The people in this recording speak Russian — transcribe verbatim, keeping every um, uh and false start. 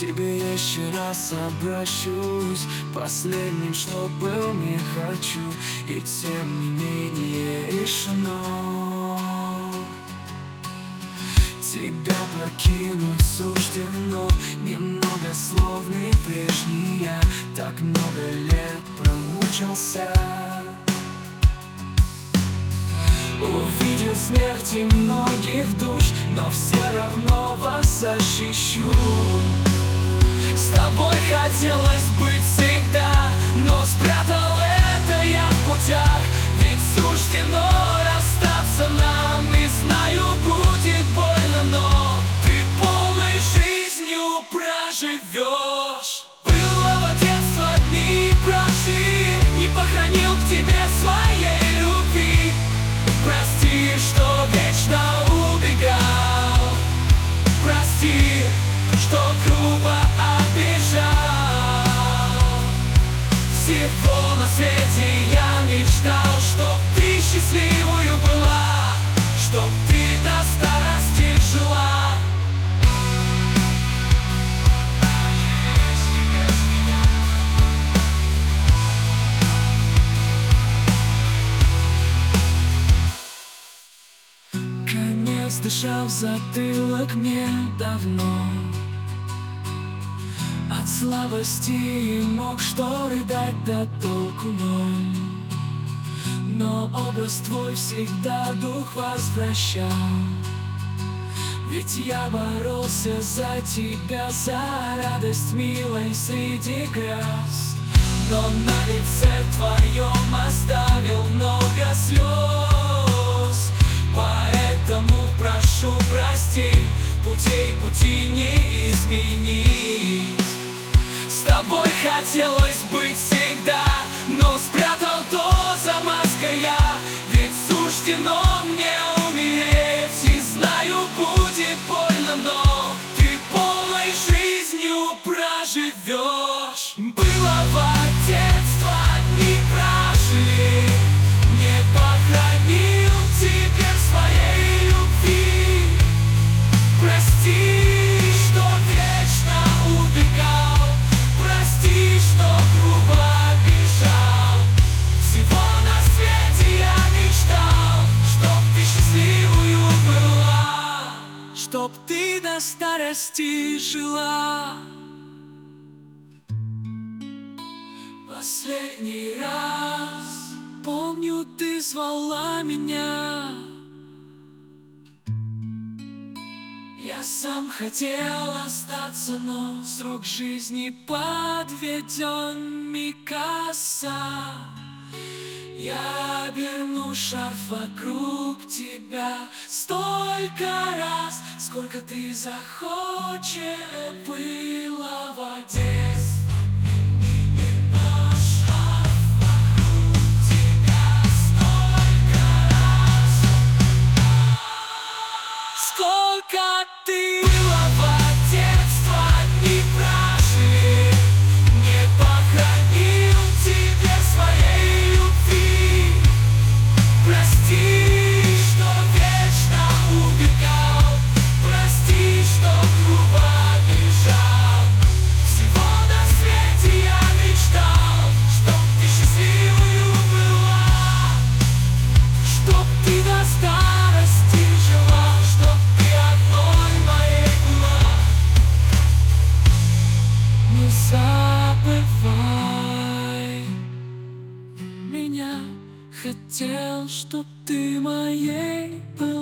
тебе еще раз обращусь. Последним, что был, не хочу, и тем не менее решено. Тебя покинуть суждено. Немного словный прежний я, так много лет промучился. Увидел смерти многих душ, но все равно вас защищу. С тобой хотелось быть всегда, но спрятал это я в путях. Ведь суждено расстаться нам, и знаю, будет больно, но ты полной жизнью проживешь. Былого детства дни прошли, не похоронил к тебе своей любви. Прости, что вечно убегал, прости, что грубо обижал. Всего на свете я мечтал, чтоб ты счастливую была, чтоб ты до старости жила. Конец дышал в затылок мне давно. От слабости мог что рыдать, да толку ноль. Но образ твой всегда дух возвращал. Ведь я боролся за тебя, за радость милой среди грез. Но на лице твоем оставил много слез. Поэтому прошу, прости, путей пути не изменить. С тобой хотелось быть всегда, но спрятал то за маской я. Ведь суждено мне умереть, и знаю, будет больно, но ты полной жизнью проживешь. Былого детства дни прошли, не похоронил теперь своей любви. Прости, что вечно убегал, прости, что грубо обижал. Всего на свете я мечтал, чтоб ты счастливую была, чтоб ты до старости жила. Последний раз помню, ты звала меня. Я сам хотел остаться, но срок жизни подведен, Микаса. Я оберну шарф вокруг тебя столько раз, сколько ты захочешь. Былого детства сколько ты. Былого детства дни прошли, не похоронил тебе своей любви. Прости, что вечно убегал, прости, что грубо обижал. Всего на свете я мечтал, чтоб ты счастливую была, чтоб ты до старости жила, чтоб ты одной моей была. Не забывай меня, хотел, чтоб ты моей была.